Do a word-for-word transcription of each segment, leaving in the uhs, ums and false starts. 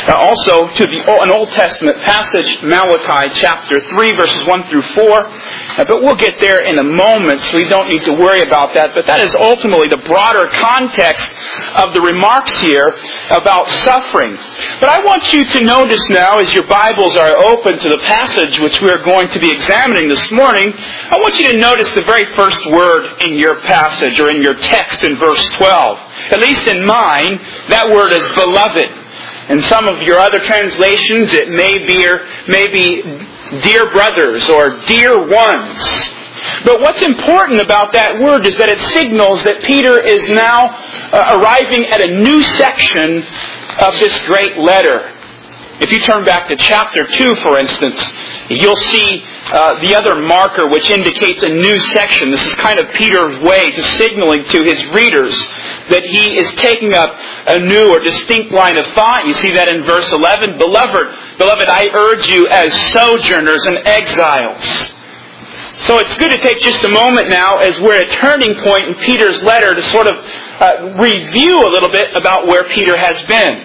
Uh, also to the an Old Testament passage, Malachi chapter three, verses one through four. Uh, but we'll get there in a moment, so we don't need to worry about that. But that is ultimately the broader context of the remarks here about suffering. But I want you to notice now, as your Bibles are open to the passage which we are going to be examining this morning, I want you to notice the very first word in your passage, or in your text in verse twelve. At least in mine, that word is beloved. In some of your other translations, it may be, may be dear brothers or dear ones. But what's important about that word is that it signals that Peter is now uh, arriving at a new section of this great letter. If you turn back to chapter two, for instance, you'll see uh, the other marker which indicates a new section. This is kind of Peter's way to signaling to his readers that he is taking up a new or distinct line of thought. You see that in verse eleven. Beloved, beloved, I urge you as sojourners and exiles. So it's good to take just a moment now, as we're at a turning point in Peter's letter, to sort of uh, review a little bit about where Peter has been.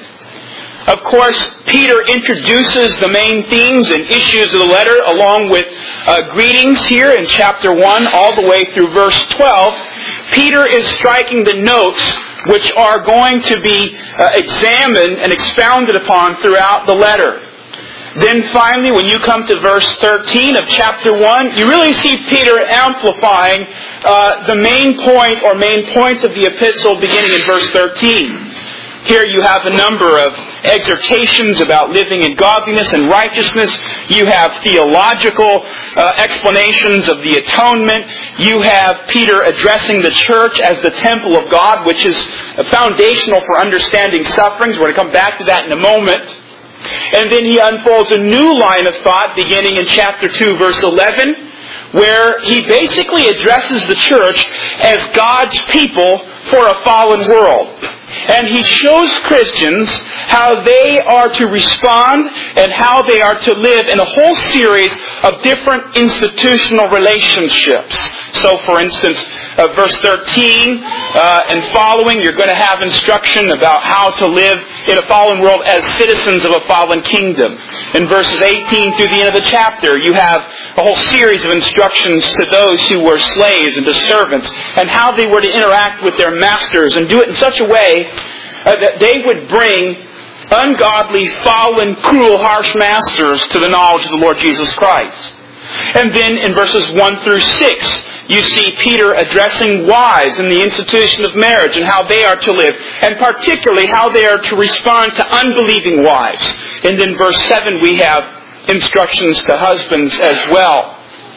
Of course, Peter introduces the main themes and issues of the letter along with uh, greetings here in chapter one all the way through verse twelve. Peter is striking the notes which are going to be uh, examined and expounded upon throughout the letter. Then finally, when you come to verse thirteen of chapter one, you really see Peter amplifying uh, the main point or main points of the epistle beginning in verse thirteen. Here you have a number of exhortations about living in godliness and righteousness. You have theological uh, explanations of the atonement. You have Peter addressing the church as the temple of God, which is foundational for understanding sufferings. We're going to come back to that in a moment. And then he unfolds a new line of thought beginning in chapter two, verse eleven, where he basically addresses the church as God's people for a fallen world. And he shows Christians how they are to respond and how they are to live in a whole series of different institutional relationships. So, for instance, uh, verse thirteen uh, and following, you're going to have instruction about how to live in a fallen world as citizens of a fallen kingdom. In verses eighteen through the end of the chapter, you have a whole series of instructions to those who were slaves and to servants, and how they were to interact with their masters and do it in such a way uh, that they would bring ungodly, fallen, cruel, harsh masters to the knowledge of the Lord Jesus Christ. And then in verses one through six, you see Peter addressing wives in the institution of marriage and how they are to live, and particularly how they are to respond to unbelieving wives. And then verse seven, we have instructions to husbands as well.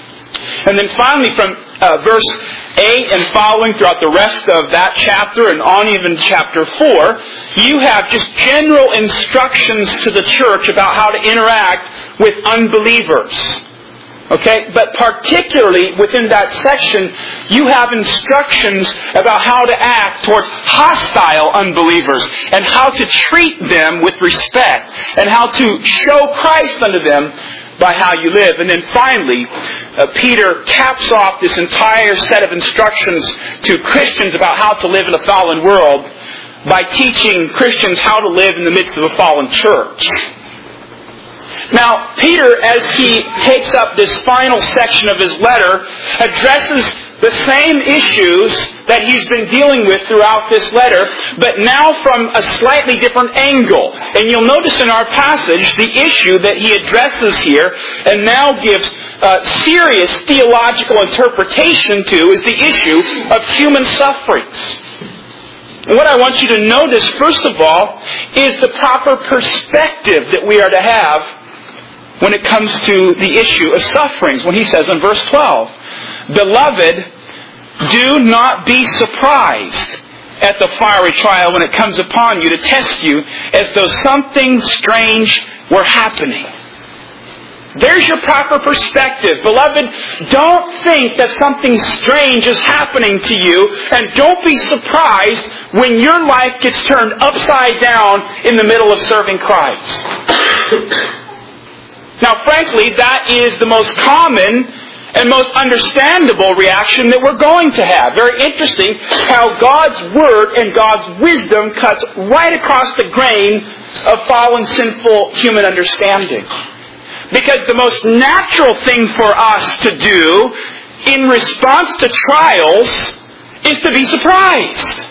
And then finally from uh, verse eight and following throughout the rest of that chapter and on even chapter four, you have just general instructions to the church about how to interact with unbelievers. Okay, but particularly within that section, you have instructions about how to act towards hostile unbelievers and how to treat them with respect and how to show Christ unto them by how you live. And then finally, uh, Peter caps off this entire set of instructions to Christians about how to live in a fallen world by teaching Christians how to live in the midst of a fallen church. Now, Peter, as he takes up this final section of his letter, addresses the same issues that he's been dealing with throughout this letter, but now from a slightly different angle. And you'll notice in our passage the issue that he addresses here and now gives uh, serious theological interpretation to is the issue of human sufferings. And what I want you to notice, first of all, is the proper perspective that we are to have when it comes to the issue of sufferings. When he says in verse twelve, Beloved, do not be surprised at the fiery trial when it comes upon you to test you as though something strange were happening. There's your proper perspective. Beloved, don't think that something strange is happening to you, and don't be surprised when your life gets turned upside down in the middle of serving Christ. Now, frankly, that is the most common and most understandable reaction that we're going to have. Very interesting how God's Word and God's wisdom cuts right across the grain of fallen, sinful human understanding. Because the most natural thing for us to do in response to trials is to be surprised.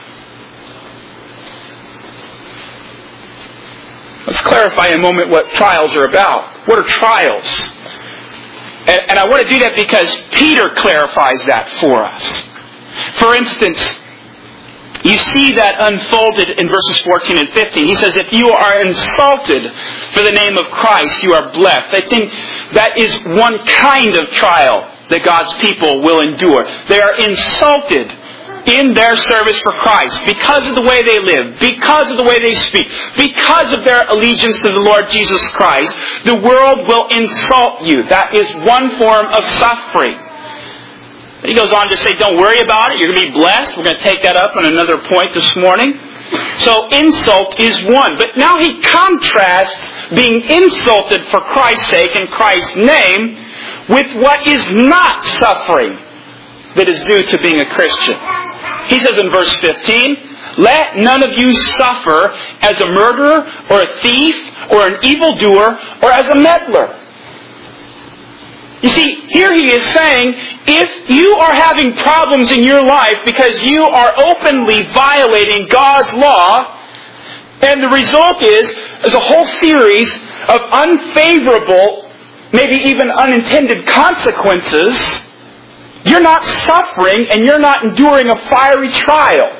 Let's clarify in a moment what trials are about. What are trials? And, and I want to do that because Peter clarifies that for us. For instance, you see that unfolded in verses fourteen and fifteen. He says, if you are insulted for the name of Christ, you are blessed. I think that is one kind of trial that God's people will endure. They are insulted in their service for Christ because of the way they live, because of the way they speak, because of their allegiance to the Lord Jesus Christ. The world will insult you. That is one form of suffering. He goes on to say, don't worry about it. You're going to be blessed. We're going to take that up on another point this morning. So insult is one. But now he contrasts being insulted for Christ's sake in Christ's name with what is not suffering that is due to being a Christian. He says in verse fifteen, let none of you suffer as a murderer or a thief or an evildoer or as a meddler. You see, here he is saying, if you are having problems in your life because you are openly violating God's law, and the result is, is a whole series of unfavorable, maybe even unintended consequences, you're not suffering and you're not enduring a fiery trial.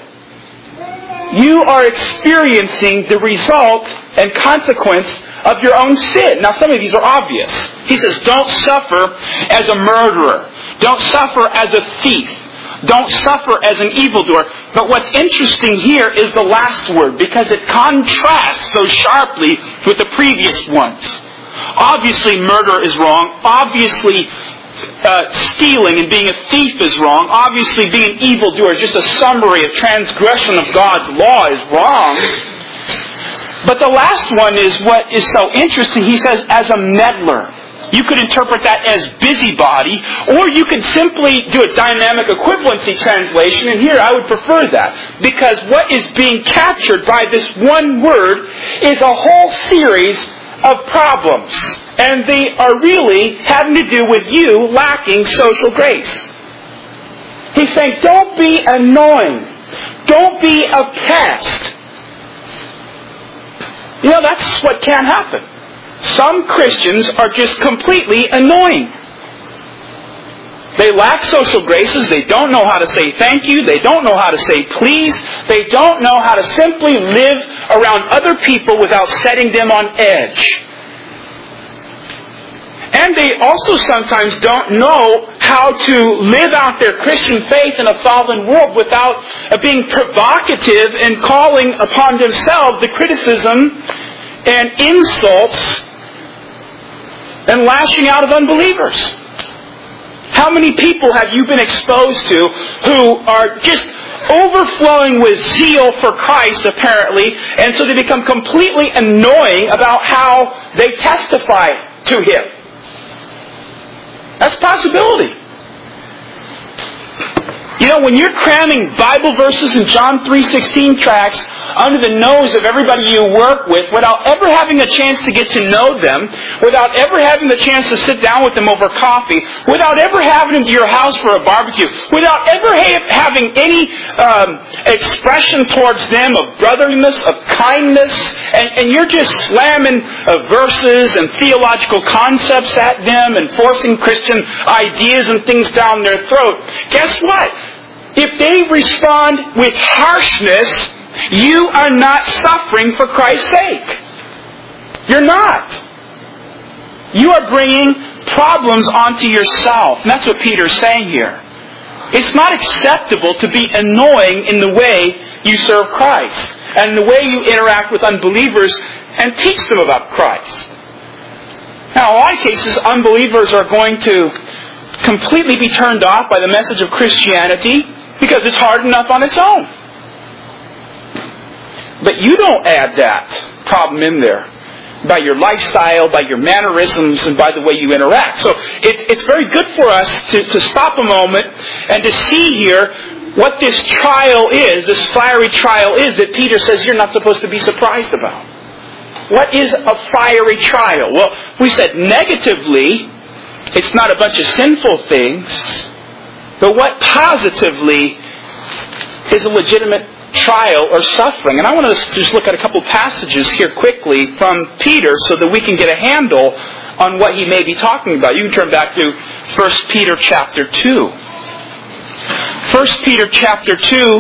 You are experiencing the result and consequence of your own sin. Now, some of these are obvious. He says, don't suffer as a murderer. Don't suffer as a thief. Don't suffer as an evildoer. But what's interesting here is the last word, because it contrasts so sharply with the previous ones. Obviously, murder is wrong. Obviously, uh, stealing and being a thief is wrong. Obviously, being an evildoer, just a summary of transgression of God's law, is wrong. But the last one is what is so interesting. He says, as a meddler. You could interpret that as busybody, or you could simply do a dynamic equivalency translation, and here I would prefer that. Because what is being captured by this one word is a whole series of problems. And they are really having to do with you lacking social grace. He's saying, don't be annoying. Don't be a pest. You know, that's what can happen. Some Christians are just completely annoying. They lack social graces. They don't know how to say thank you. They don't know how to say please. They don't know how to simply live around other people without setting them on edge. And they also sometimes don't know how to live out their Christian faith in a fallen world without being provocative and calling upon themselves the criticism and insults and lashing out of unbelievers. How many people have you been exposed to who are just overflowing with zeal for Christ, apparently, and so they become completely annoying about how they testify to Him? That's a possibility. You know, when you're cramming Bible verses in John three sixteen tracts under the nose of everybody you work with without ever having a chance to get to know them, without ever having the chance to sit down with them over coffee, without ever having them to your house for a barbecue, without ever ha- having any um, expression towards them of brotherliness, of kindness, and, and you're just slamming uh, verses and theological concepts at them and forcing Christian ideas and things down their throat, guess what? If they respond with harshness, you are not suffering for Christ's sake. You're not. You are bringing problems onto yourself. And that's what Peter's saying here. It's not acceptable to be annoying in the way you serve Christ and the way you interact with unbelievers and teach them about Christ. Now, in a lot of cases, unbelievers are going to completely be turned off by the message of Christianity because it's hard enough on its own. But you don't add that problem in there. by your lifestyle, by your mannerisms, and by the way you interact. So it's, it's very good for us to, to stop a moment and to see here what this trial is, this fiery trial is that Peter says you're not supposed to be surprised about. What is a fiery trial? Well, we said negatively, it's not a bunch of sinful things, but what positively is a legitimate trial or suffering. And I want to just look at a couple passages here quickly from Peter so that we can get a handle on what he may be talking about. You can turn back to First Peter chapter two. First Peter chapter two,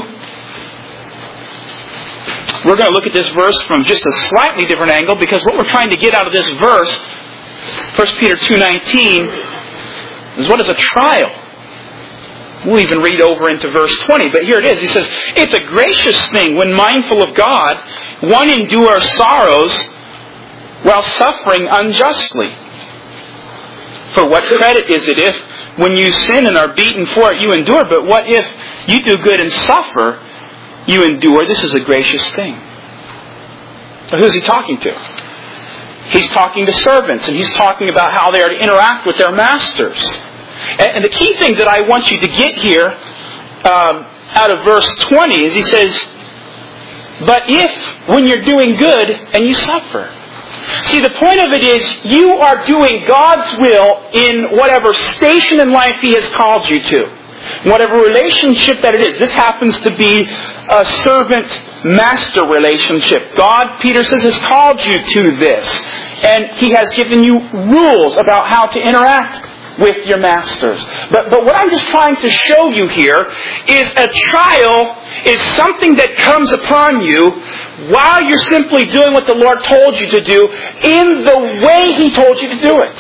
we're going to look at this verse from just a slightly different angle, because what we're trying to get out of this verse, First Peter two nineteen, is what is a trial? We'll even read over into verse twenty, but here it is. He says, it's a gracious thing when mindful of God, one endures sorrows while suffering unjustly. For what credit is it if, when you sin and are beaten for it, you endure? But what if you do good and suffer, you endure? This is a gracious thing. So who's he talking to? He's talking to servants, and he's talking about how they are to interact with their masters. And the key thing that I want you to get here um, out of verse twenty is he says, but if, when you're doing good and you suffer. See, the point of it is you are doing God's will in whatever station in life He has called you to. Whatever relationship that it is. This happens to be a servant-master relationship. God, Peter says, has called you to this. And He has given you rules about how to interact with your masters. But, but what I'm just trying to show you here is a trial is something that comes upon you while you're simply doing what the Lord told you to do in the way He told you to do it.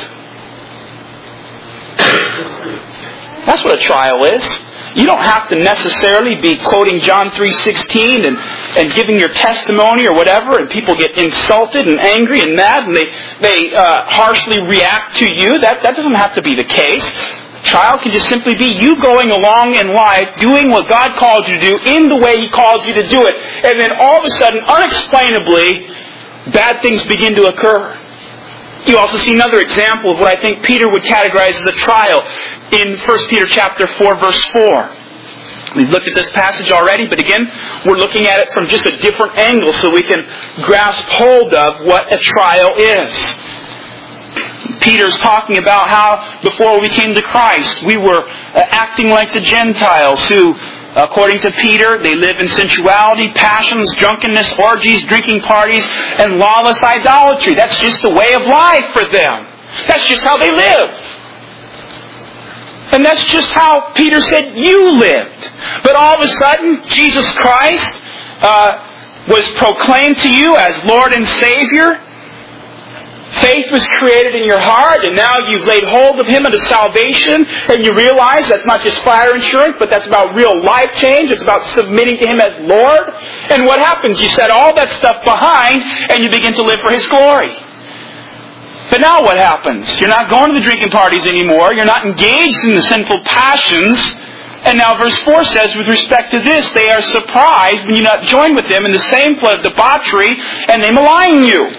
That's what a trial is. You don't have to necessarily be quoting John three sixteen and, and giving your testimony or whatever, and people get insulted and angry and mad and they, they uh, harshly react to you. That, that doesn't have to be the case. Trial can just simply be you going along in life, doing what God called you to do in the way He called you to do it. And then all of a sudden, unexplainably, bad things begin to occur. You also see another example of what I think Peter would categorize as a trial in First Peter chapter four, verse four. We've looked at this passage already, but again, we're looking at it from just a different angle so we can grasp hold of what a trial is. Peter's talking about how before we came to Christ, we were acting like the Gentiles who, according to Peter, they live in sensuality, passions, drunkenness, orgies, drinking parties, and lawless idolatry. That's just the way of life for them. That's just how they live. And that's just how Peter said you lived. But all of a sudden, Jesus Christ uh, was proclaimed to you as Lord and Savior. Faith was created in your heart, and now you've laid hold of Him unto salvation, and you realize that's not just fire insurance, but that's about real life change. It's about submitting to Him as Lord. And what happens? You set all that stuff behind, and you begin to live for His glory. But now what happens? You're not going to the drinking parties anymore. You're not engaged in the sinful passions. And now verse four says, with respect to this, they are surprised when you not join with them in the same flood of debauchery, and they malign you.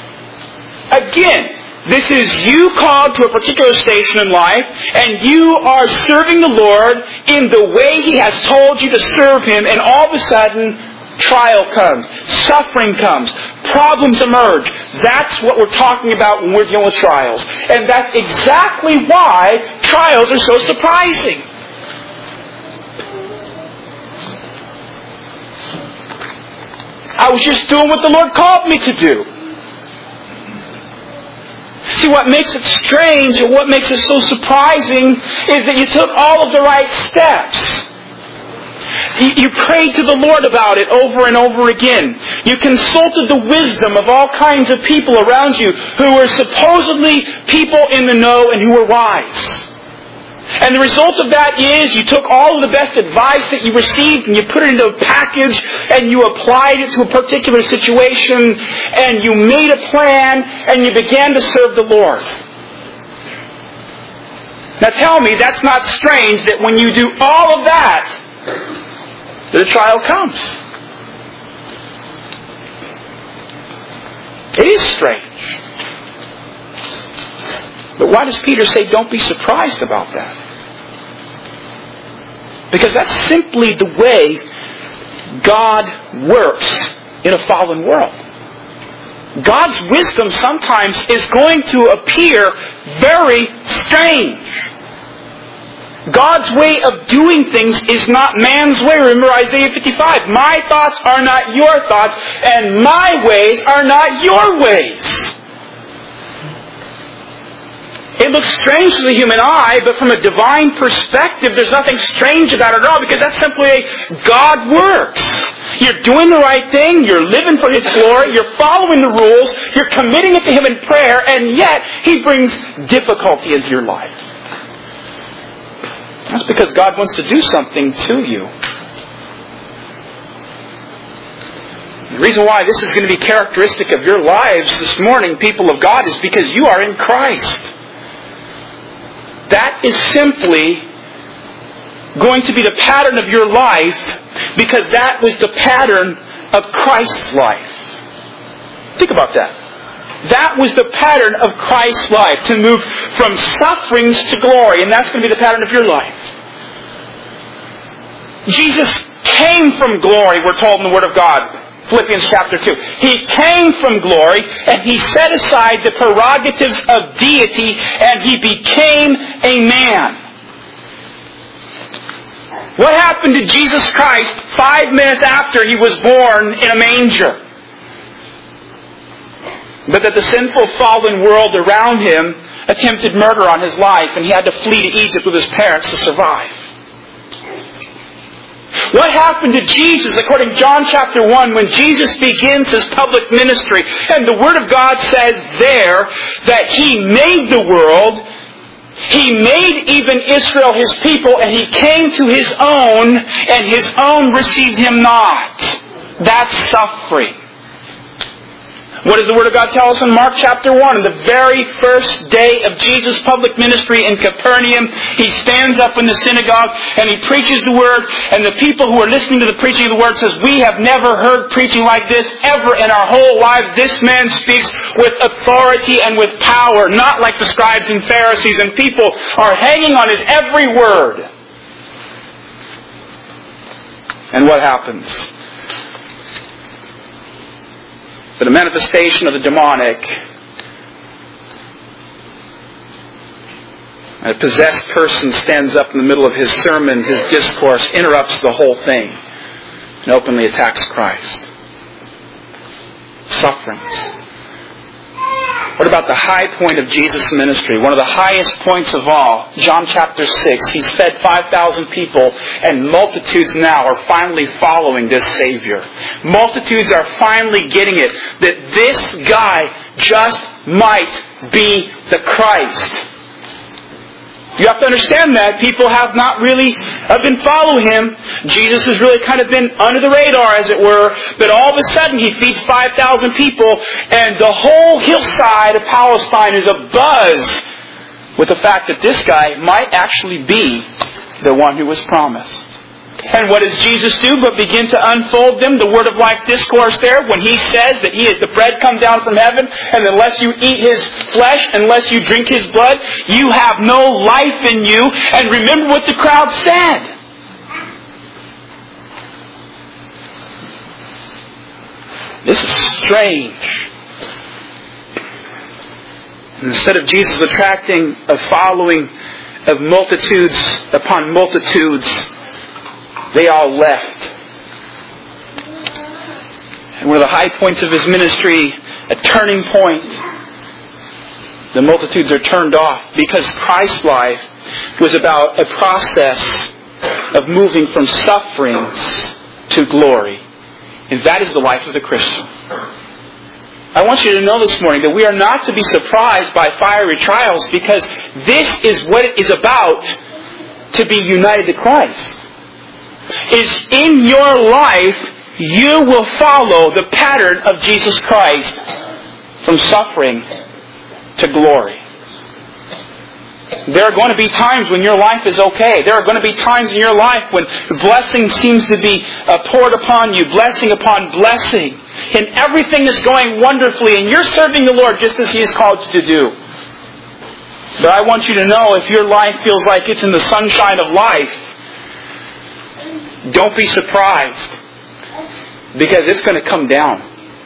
Again, this is you called to a particular station in life, and you are serving the Lord in the way He has told you to serve Him, and all of a sudden, trial comes, suffering comes, problems emerge. That's what we're talking about when we're dealing with trials. And that's exactly why trials are so surprising. I was just doing what the Lord called me to do. See, what makes it strange and what makes it so surprising is that you took all of the right steps. You prayed to the Lord about it over and over again. You consulted the wisdom of all kinds of people around you who were supposedly people in the know and who were wise. And the result of that is you took all of the best advice that you received and you put it into a package and you applied it to a particular situation and you made a plan and you began to serve the Lord. Now tell me, that's not strange that when you do all of that, the trial comes. It is strange. But why does Peter say don't be surprised about that? Because that's simply the way God works in a fallen world. God's wisdom sometimes is going to appear very strange. God's way of doing things is not man's way. Remember Isaiah fifty-five. My thoughts are not your thoughts, and my ways are not your ways. It looks strange to the human eye, but from a divine perspective, there's nothing strange about it at all, because that's simply a God works. You're doing the right thing, you're living for His glory, you're following the rules, you're committing it to Him in prayer, and yet He brings difficulty into your life. That's because God wants to do something to you. The reason why this is going to be characteristic of your lives this morning, people of God, is because you are in Christ. That is simply going to be the pattern of your life, because that was the pattern of Christ's life. Think about that. That was the pattern of Christ's life, to move from sufferings to glory, and that's going to be the pattern of your life. Jesus came from glory, we're told in the Word of God. Philippians chapter two. He came from glory, and He set aside the prerogatives of deity, and He became a man. What happened to Jesus Christ five minutes after He was born in a manger? But that the sinful, fallen world around Him attempted murder on His life, and He had to flee to Egypt with His parents to survive. What happened to Jesus, according to John chapter one, when Jesus begins His public ministry? And the Word of God says there that He made the world, He made even Israel His people, and He came to His own, and His own received Him not. That's suffering. What does the Word of God tell us in Mark chapter one? On the very first day of Jesus' public ministry in Capernaum, He stands up in the synagogue and He preaches the Word, and the people who are listening to the preaching of the Word says, we have never heard preaching like this ever in our whole lives. This man speaks with authority and with power, not like the scribes and Pharisees, and people are hanging on His every word. And what happens? But a manifestation of the demonic, a possessed person stands up in the middle of his sermon, his discourse, interrupts the whole thing, and openly attacks Christ. Sufferings. What about the high point of Jesus' ministry? One of the highest points of all, John chapter six. He's fed five thousand people, and multitudes now are finally following this Savior. Multitudes are finally getting it, that this guy just might be the Christ. You have to understand that. People have not really have been following Him. Jesus has really kind of been under the radar, as it were. But all of a sudden, He feeds five thousand people, and the whole hillside of Palestine is abuzz with the fact that this guy might actually be the one who was promised. And what does Jesus do but begin to unfold them the Word of Life discourse there, when He says that He is the bread come down from heaven, and unless you eat His flesh, unless you drink His blood, you have no life in you. And remember what the crowd said. This is strange. And instead of Jesus attracting a following of multitudes upon multitudes, they all left. And one of the high points of His ministry, a turning point, the multitudes are turned off, because Christ's life was about a process of moving from sufferings to glory. And that is the life of the Christian. I want you to know this morning that we are not to be surprised by fiery trials, because this is what it is about to be united to Christ. Is in your life, you will follow the pattern of Jesus Christ from suffering to glory. There are going to be times when your life is okay. There are going to be times in your life when blessing seems to be uh, poured upon you, blessing upon blessing. and everything is going wonderfully, and you're serving the Lord just as He has called you to do. But I want you to know, if your life feels like it's in the sunshine of life, don't be surprised, because it's going to come down.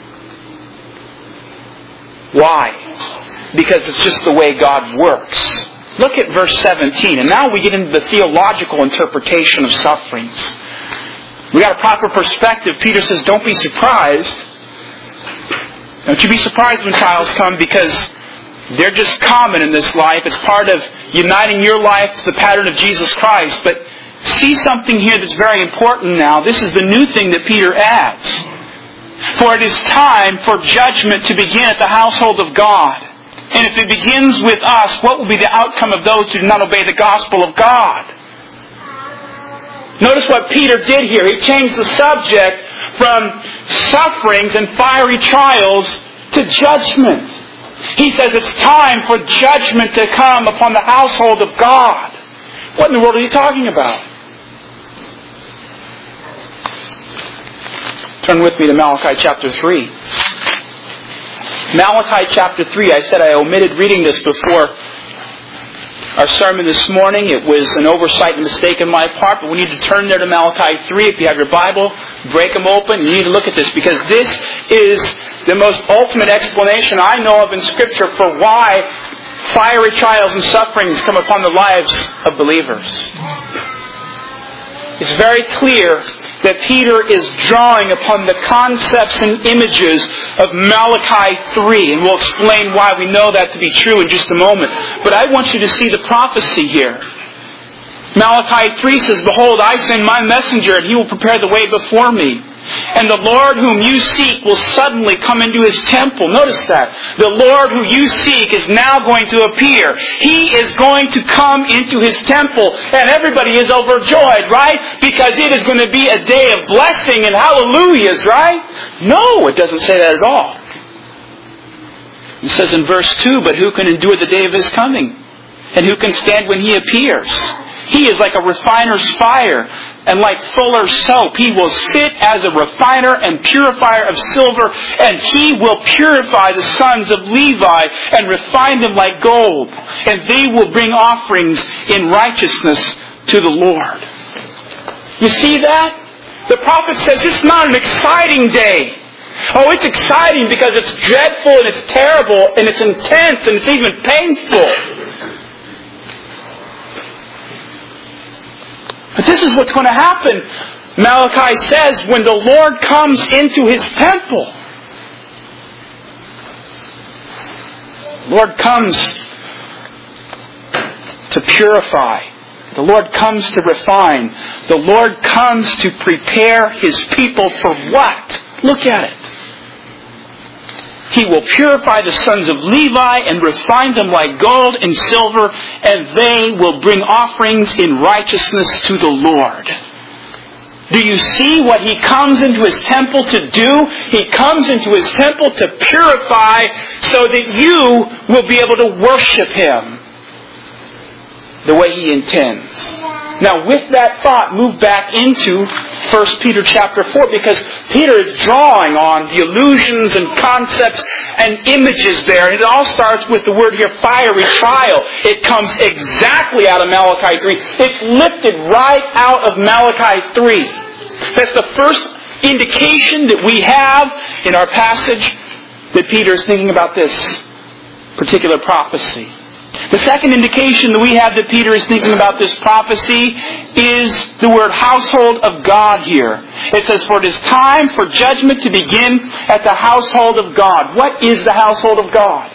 Why? Because it's just the way God works. Look at verse seventeen, and now we get into the theological interpretation of sufferings. We got a proper perspective. Peter says, don't be surprised. Don't you be surprised when trials come, because they're just common in this life. It's part of uniting your life to the pattern of Jesus Christ. But see something here that's very important now. This is the new thing that Peter adds. For it is time for judgment to begin at the household of God. And if it begins with us, what will be the outcome of those who do not obey the gospel of God? Notice what Peter did here. He changed the subject from sufferings and fiery trials to judgment. He says it's time for judgment to come upon the household of God. What in the world are you talking about? Turn with me to Malachi chapter three. Malachi chapter three. I said I omitted reading this before our sermon this morning. It was an oversight and mistake on my part, but we need to turn there to Malachi three. If you have your Bible, break them open. You need to look at this, because this is the most ultimate explanation I know of in Scripture for why fiery trials and sufferings come upon the lives of believers. It's very clear that Peter is drawing upon the concepts and images of Malachi three. And we'll explain why we know that to be true in just a moment. But I want you to see the prophecy here. Malachi three says, behold, I send my messenger, and he will prepare the way before me. And the Lord whom you seek will suddenly come into His temple. Notice that. The Lord who you seek is now going to appear. He is going to come into His temple. And everybody is overjoyed, right? Because it is going to be a day of blessing and hallelujahs, right? No, it doesn't say that at all. It says in verse two, but who can endure the day of His coming? And who can stand when He appears? He is like a refiner's fire, and like fuller's soap. He will sit as a refiner and purifier of silver, and He will purify the sons of Levi and refine them like gold. And they will bring offerings in righteousness to the Lord. You see that? The prophet says it's not an exciting day. Oh, it's exciting because it's dreadful and it's terrible and it's intense and it's even painful. But this is what's going to happen, Malachi says, when the Lord comes into His temple. The Lord comes to purify. The Lord comes to refine. The Lord comes to prepare His people for what? Look at it. He will purify the sons of Levi and refine them like gold and silver, and they will bring offerings in righteousness to the Lord. Do you see what He comes into His temple to do? He comes into His temple to purify so that you will be able to worship Him the way He intends. Now, with that thought, move back into First Peter chapter four, because Peter is drawing on the allusions and concepts and images there. And it all starts with the word here, fiery trial. It comes exactly out of Malachi three. It's lifted right out of Malachi three. That's the first indication that we have in our passage that Peter is thinking about this particular prophecy. The second indication that we have that Peter is thinking about this prophecy is the word household of God here. It says, for it is time for judgment to begin at the household of God. What is the household of God?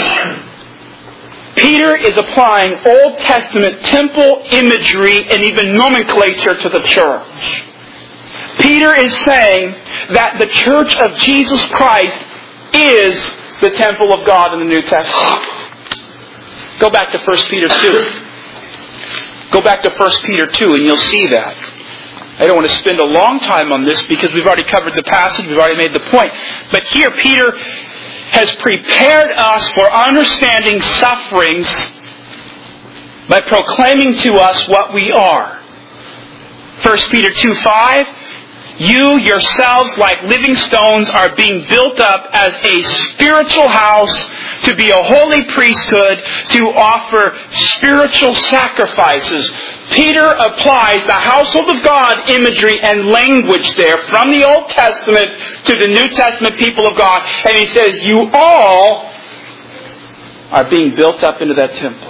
Peter is applying Old Testament temple imagery and even nomenclature to the church. Peter is saying that the church of Jesus Christ is the temple of God in the New Testament. Go back to First Peter two. Go back to First Peter two and you'll see that. I don't want to spend a long time on this because we've already covered the passage, we've already made the point. But here Peter has prepared us for understanding sufferings by proclaiming to us what we are. First Peter two five, You yourselves, like living stones, are being built up as a spiritual house to be a holy priesthood, to offer spiritual sacrifices. Peter applies the household of God imagery and language there from the Old Testament to the New Testament people of God. And he says, you all are being built up into that temple.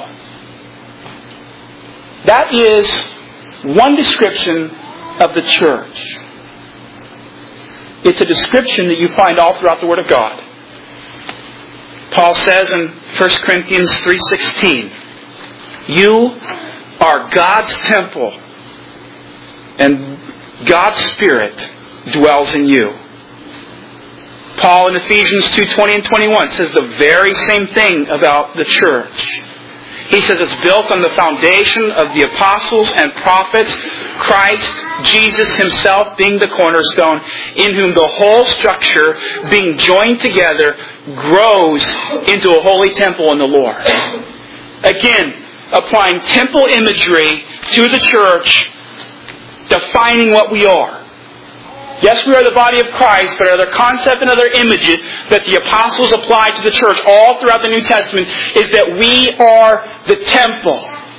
That is one description of the church. It's a description that you find all throughout the Word of God. Paul says in First Corinthians three sixteen, you are God's temple, and God's Spirit dwells in you. Paul in Ephesians two twenty and twenty-one says the very same thing about the church. He says it's built on the foundation of the apostles and prophets, Christ Jesus Himself being the cornerstone, in whom the whole structure, being joined together, grows into a holy temple in the Lord. Again, applying temple imagery to the church, defining what we are. Yes, we are the body of Christ, but another concept, another image that the apostles apply to the church all throughout the New Testament is that we are the temple.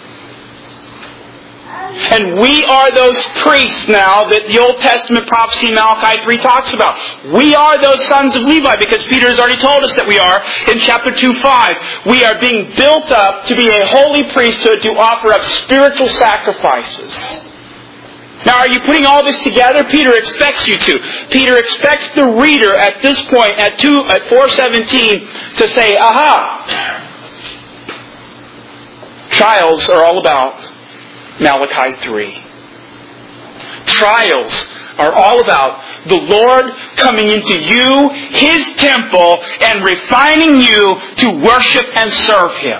And we are those priests now that the Old Testament prophecy Malachi three talks about. We are those sons of Levi, because Peter has already told us that we are in chapter two five. We are being built up to be a holy priesthood to offer up spiritual sacrifices. Now, are you putting all this together? Peter expects you to. Peter expects the reader at this point, at two, at four seventeen, to say, aha! Trials are all about Malachi three. Trials are all about the Lord coming into you, His temple, and refining you to worship and serve Him.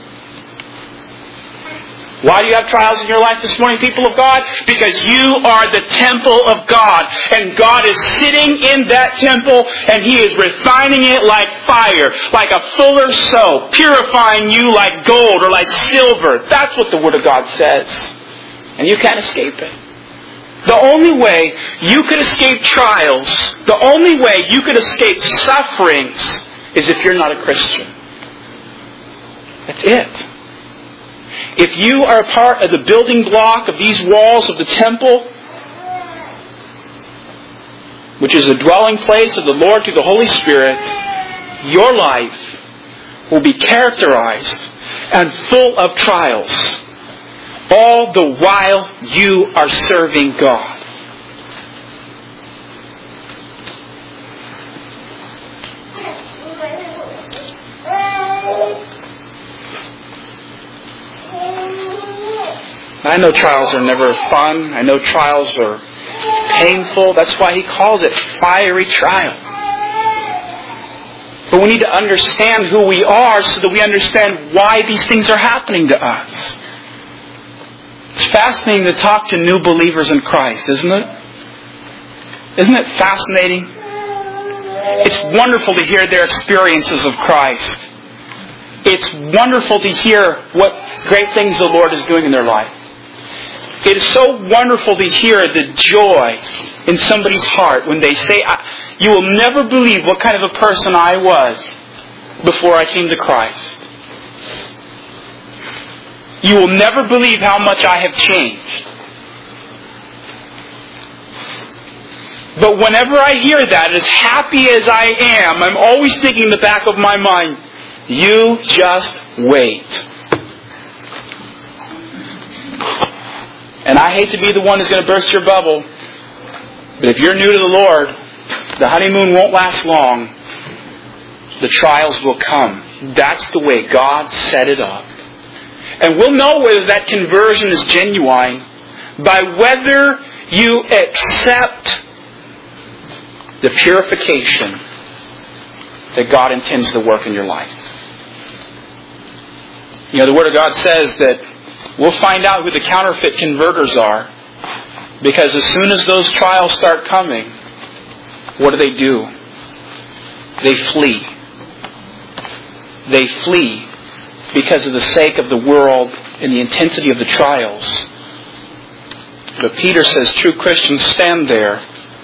Why do you have trials in your life this morning, people of God? Because you are the temple of God. And God is sitting in that temple, and He is refining it like fire, like a fuller's soap, purifying you like gold or like silver. That's what the Word of God says. And you can't escape it. The only way you could escape trials, the only way you could escape sufferings, is if you're not a Christian. That's it. If you are a part of the building block of these walls of the temple, which is a dwelling place of the Lord through the Holy Spirit, your life will be characterized and full of trials, all the while you are serving God. I know trials are never fun. I know trials are painful. That's why He calls it fiery trial. But we need to understand who we are so that we understand why these things are happening to us. It's fascinating to talk to new believers in Christ, isn't it? Isn't it fascinating? It's wonderful to hear their experiences of Christ. It's wonderful to hear what great things the Lord is doing in their life. It is so wonderful to hear the joy in somebody's heart when they say, you will never believe what kind of a person I was before I came to Christ. You will never believe how much I have changed. But whenever I hear that, as happy as I am, I'm always thinking in the back of my mind, you just wait. And I hate to be the one who's going to burst your bubble, but if you're new to the Lord, the honeymoon won't last long. The trials will come. That's the way God set it up. And we'll know whether that conversion is genuine by whether you accept the purification that God intends to work in your life. You know, the Word of God says that we'll find out who the counterfeit converters are, because as soon as those trials start coming, what do they do? They flee. They flee because of the sake of the world and the intensity of the trials. But Peter says true Christians stand there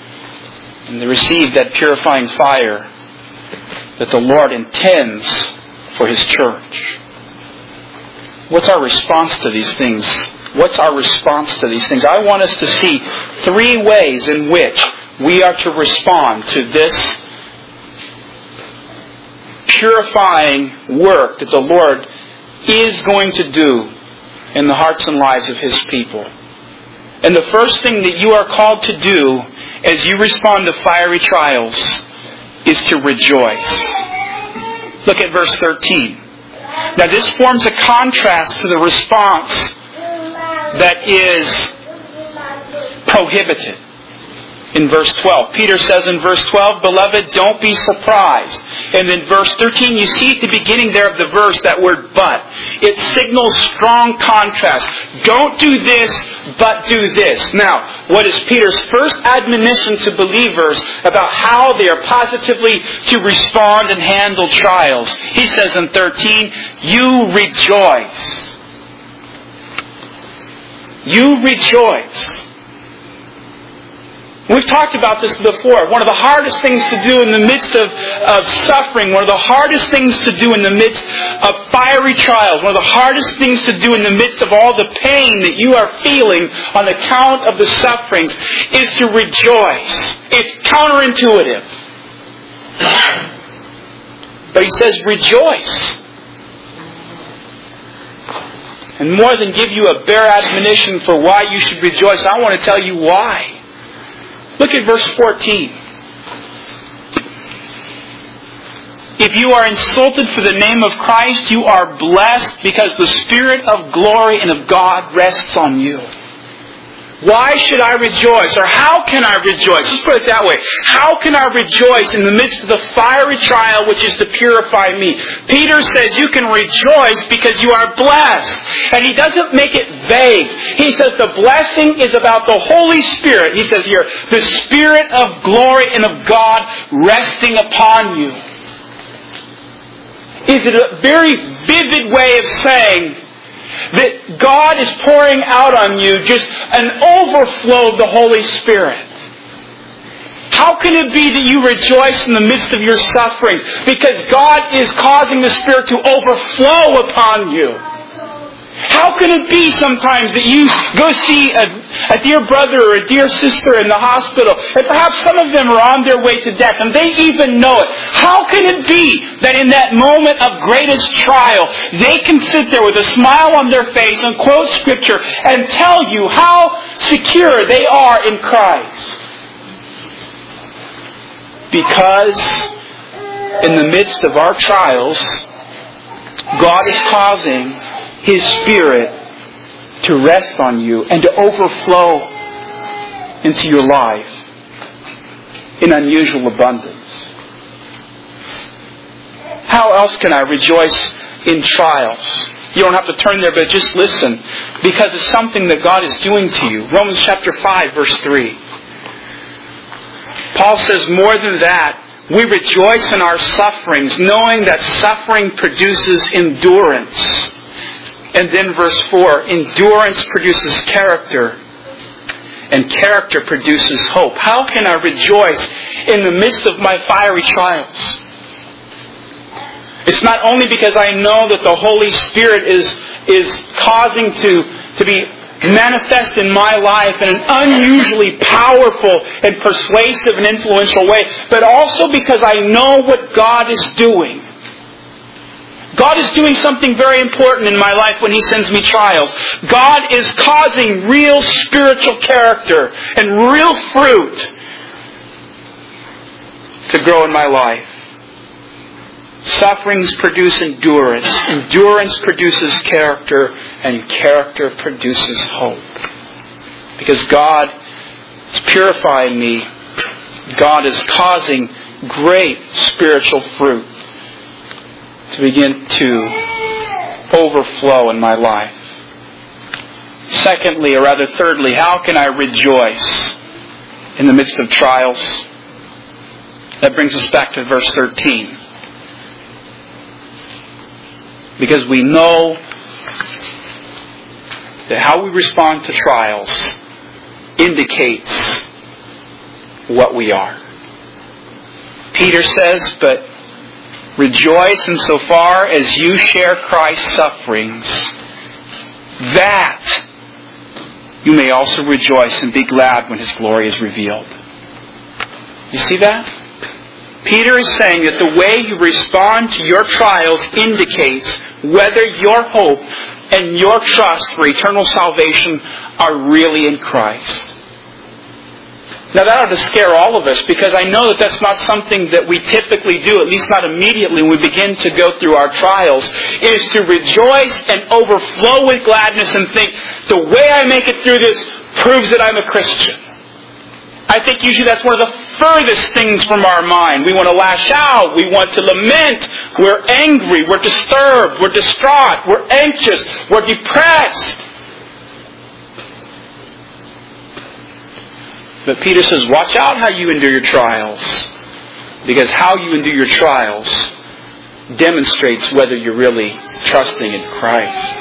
and they receive that purifying fire that the Lord intends for His church. What's our response to these things? What's our response to these things? I want us to see three ways in which we are to respond to this purifying work that the Lord is going to do in the hearts and lives of His people. And the first thing that you are called to do as you respond to fiery trials is to rejoice. Look at verse thirteen. Now this forms a contrast to the response that is prohibited in verse twelve. Peter says in verse twelve, "Beloved, don't be surprised." And in verse thirteen, you see at the beginning there of the verse that word "but." It signals strong contrast. Don't do this, but do this. Now, what is Peter's first admonition to believers about how they are positively to respond and handle trials? He says in thirteen, "You rejoice." You rejoice. We've talked about this before. One of the hardest things to do in the midst of, of suffering, one of the hardest things to do in the midst of fiery trials, one of the hardest things to do in the midst of all the pain that you are feeling on account of the sufferings is to rejoice. It's counterintuitive. But he says, rejoice. And more than give you a bare admonition for why you should rejoice, I want to tell you why. Look at verse fourteen. If you are insulted for the name of Christ, you are blessed because the Spirit of glory and of God rests on you. Why should I rejoice? Or how can I rejoice? Let's put it that way. How can I rejoice in the midst of the fiery trial which is to purify me? Peter says you can rejoice because you are blessed. And he doesn't make it vague. He says the blessing is about the Holy Spirit. He says here, the Spirit of glory and of God resting upon you. Is it a very vivid way of saying that God is pouring out on you just an overflow of the Holy Spirit? How can it be that you rejoice in the midst of your sufferings? Because God is causing the Spirit to overflow upon you. How can it be sometimes that you go see a, a dear brother or a dear sister in the hospital, and perhaps some of them are on their way to death, and they even know it? How can it be that in that moment of greatest trial, they can sit there with a smile on their face and quote Scripture and tell you how secure they are in Christ? Because in the midst of our trials, God is causing His Spirit to rest on you and to overflow into your life in unusual abundance. How else can I rejoice in trials? You don't have to turn there, but just listen, because it's something that God is doing to you. Romans chapter five, verse three. Paul says, more than that, we rejoice in our sufferings, knowing that suffering produces endurance. And then verse four, endurance produces character, and character produces hope. How can I rejoice in the midst of my fiery trials? It's not only because I know that the Holy Spirit is, is causing to, to be manifest in my life in an unusually powerful and persuasive and influential way, but also because I know what God is doing. God is doing something very important in my life when He sends me trials. God is causing real spiritual character and real fruit to grow in my life. Sufferings produce endurance. Endurance produces character, and character produces hope. Because God is purifying me. God is causing great spiritual fruit to begin to overflow in my life. Secondly, or rather thirdly, how can I rejoice in the midst of trials? That brings us back to verse thirteen. Because we know that how we respond to trials indicates what we are. Peter says, but rejoice insofar as you share Christ's sufferings, that you may also rejoice and be glad when His glory is revealed. You see that? Peter is saying that the way you respond to your trials indicates whether your hope and your trust for eternal salvation are really in Christ. Now that ought to scare all of us, because I know that that's not something that we typically do, at least not immediately when we begin to go through our trials, is to rejoice and overflow with gladness and think, the way I make it through this proves that I'm a Christian. I think usually that's one of the furthest things from our mind. We want to lash out. We want to lament. We're angry. We're disturbed. We're distraught. We're anxious. We're depressed. But Peter says, watch out how you endure your trials. Because how you endure your trials demonstrates whether you're really trusting in Christ.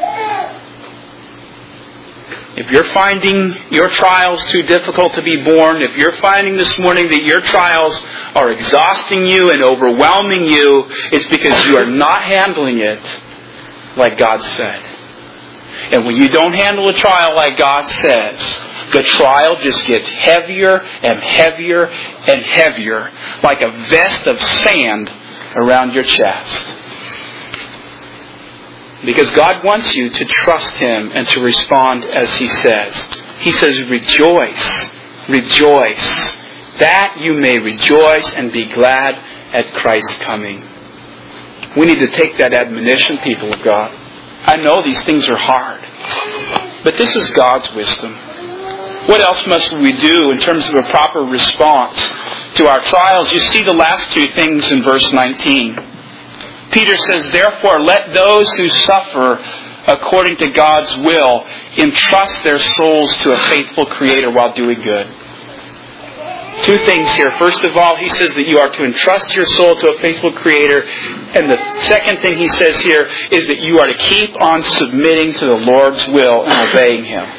If you're finding your trials too difficult to be borne, if you're finding this morning that your trials are exhausting you and overwhelming you, it's because you are not handling it like God said. And when you don't handle a trial like God says, the trial just gets heavier and heavier and heavier, like a vest of sand around your chest. Because God wants you to trust Him and to respond as He says. He says, rejoice, rejoice, that you may rejoice and be glad at Christ's coming. We need to take that admonition, people of God. I know these things are hard, but this is God's wisdom. What else must we do in terms of a proper response to our trials? You see the last two things in verse nineteen. Peter says, therefore, let those who suffer according to God's will entrust their souls to a faithful Creator while doing good. Two things here. First of all, he says that you are to entrust your soul to a faithful Creator. And the second thing he says here is that you are to keep on submitting to the Lord's will and obeying Him.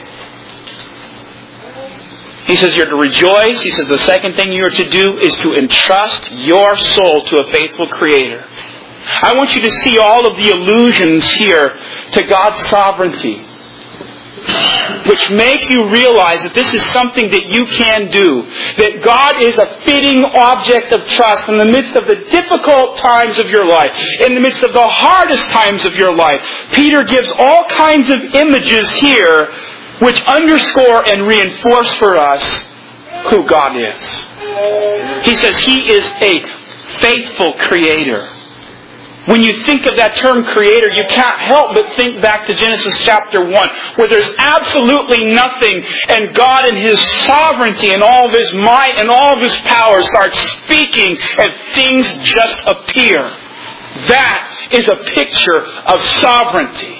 He says you're to rejoice. He says the second thing you are to do is to entrust your soul to a faithful Creator. I want you to see all of the allusions here to God's sovereignty, which make you realize that this is something that you can do. That God is a fitting object of trust in the midst of the difficult times of your life, in the midst of the hardest times of your life. Peter gives all kinds of images here which underscore and reinforce for us who God is. He says He is a faithful Creator. When you think of that term Creator, you can't help but think back to Genesis chapter one, where there's absolutely nothing, and God in His sovereignty and all of His might and all of His power starts speaking and things just appear. That is a picture of sovereignty.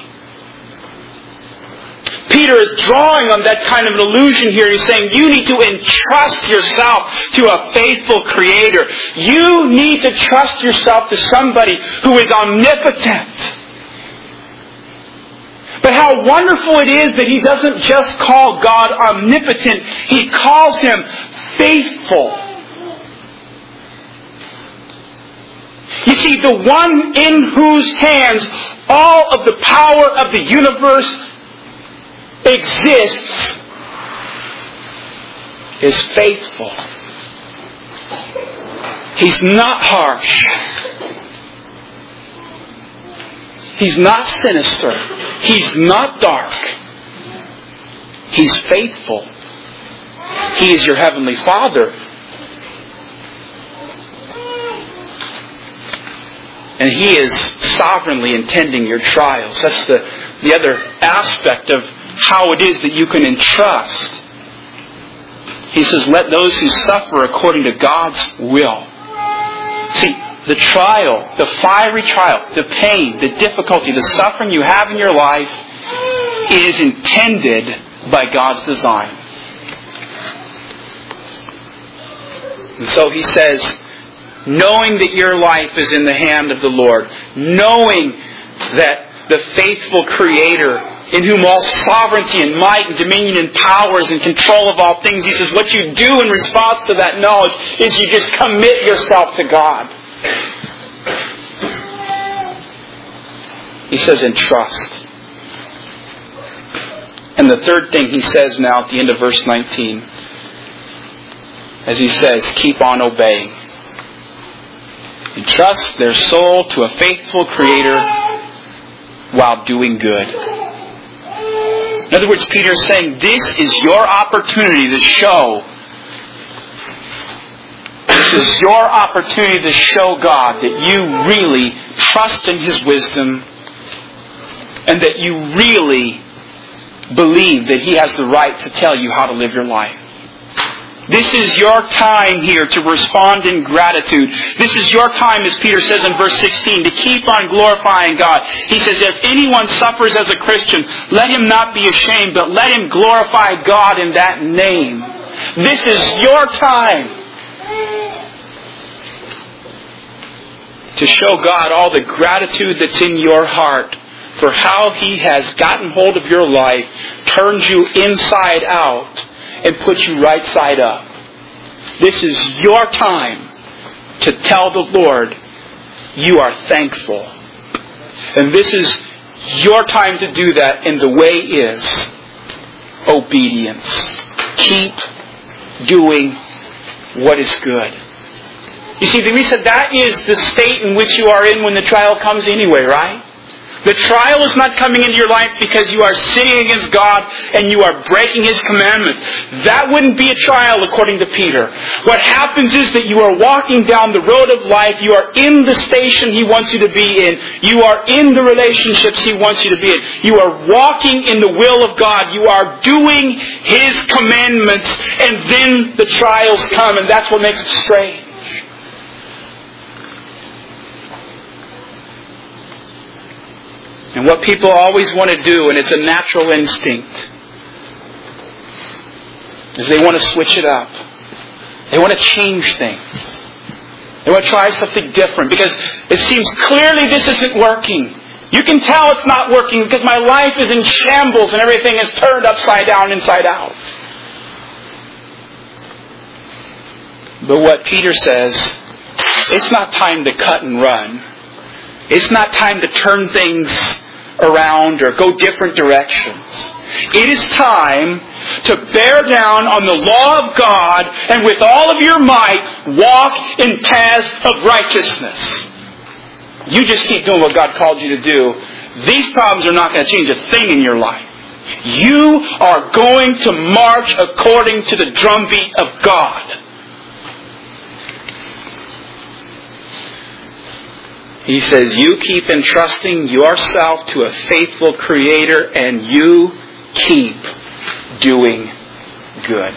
Peter is drawing on that kind of an illusion here. He's saying you need to entrust yourself to a faithful Creator. You need to trust yourself to somebody who is omnipotent. But how wonderful it is that He doesn't just call God omnipotent. He calls Him faithful. You see, the one in whose hands all of the power of the universe exists is faithful. He's not harsh. He's not sinister. He's not dark. He's faithful. He is your Heavenly Father. And He is sovereignly intending your trials. That's the, the other aspect of how it is that you can entrust. He says, let those who suffer according to God's will. See, the trial, the fiery trial, the pain, the difficulty, the suffering you have in your life is intended by God's design. And so he says, knowing that your life is in the hand of the Lord, knowing that the faithful Creator in whom all sovereignty and might and dominion and power is in control of all things. He says what you do in response to that knowledge is you just commit yourself to God. He says entrust. And the third thing he says now at the end of verse nineteen, as he says, keep on obeying. Entrust their soul to a faithful Creator while doing good. In other words, Peter is saying this is your opportunity to show This is your opportunity to show God that you really trust in His wisdom and that you really believe that He has the right to tell you how to live your life. This is your time here to respond in gratitude. This is your time, as Peter says in verse sixteen, to keep on glorifying God. He says, if anyone suffers as a Christian, let him not be ashamed, but let him glorify God in that name. This is your time to show God all the gratitude that's in your heart for how He has gotten hold of your life, turned you inside out, and put you right side up. This is your time to tell the Lord you are thankful. And this is your time to do that, and the way is obedience. Keep doing what is good. You see, we said that is the state in which you are in when the trial comes anyway, right? The trial is not coming into your life because you are sinning against God and you are breaking His commandments. That wouldn't be a trial according to Peter. What happens is that you are walking down the road of life. You are in the station He wants you to be in. You are in the relationships He wants you to be in. You are walking in the will of God. You are doing His commandments, and then the trials come, and that's what makes it strange. And what people always want to do, and it's a natural instinct, is they want to switch it up. They want to change things. They want to try something different because it seems clearly this isn't working. You can tell it's not working because my life is in shambles and everything is turned upside down, inside out. But what Peter says, it's not time to cut and run. It's not time to turn things around or go different directions. It is time to bear down on the law of God and with all of your might walk in paths of righteousness. You just keep doing what God called you to do. These problems are not going to change a thing in your life. You are going to march according to the drumbeat of God. He says, you keep entrusting yourself to a faithful Creator and you keep doing good.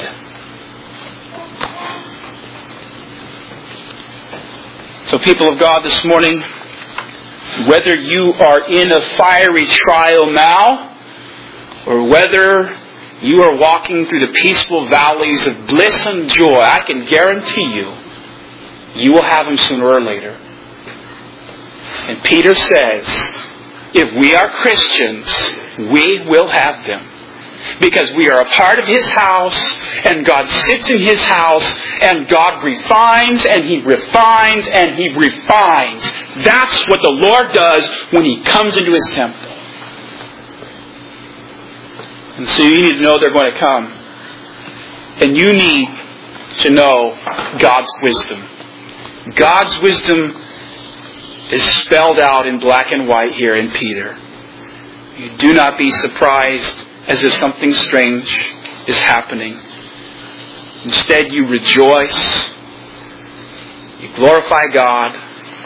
So people of God, this morning, whether you are in a fiery trial now or whether you are walking through the peaceful valleys of bliss and joy, I can guarantee you, you will have them sooner or later. And Peter says, if we are Christians, we will have them. Because we are a part of His house, and God sits in His house, and God refines, and He refines, and He refines. That's what the Lord does when He comes into His temple. And so you need to know they're going to come. And you need to know God's wisdom. God's wisdom is spelled out in black and white here in Peter. You do not be surprised as if something strange is happening. Instead, you rejoice. You glorify God.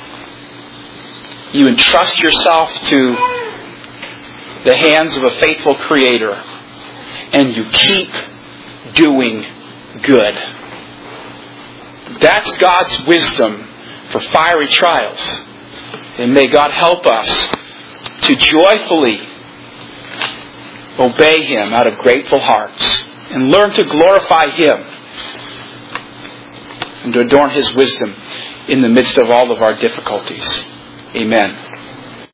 You entrust yourself to the hands of a faithful Creator. And you keep doing good. That's God's wisdom for fiery trials. And may God help us to joyfully obey Him out of grateful hearts and learn to glorify Him and to adorn His wisdom in the midst of all of our difficulties. Amen.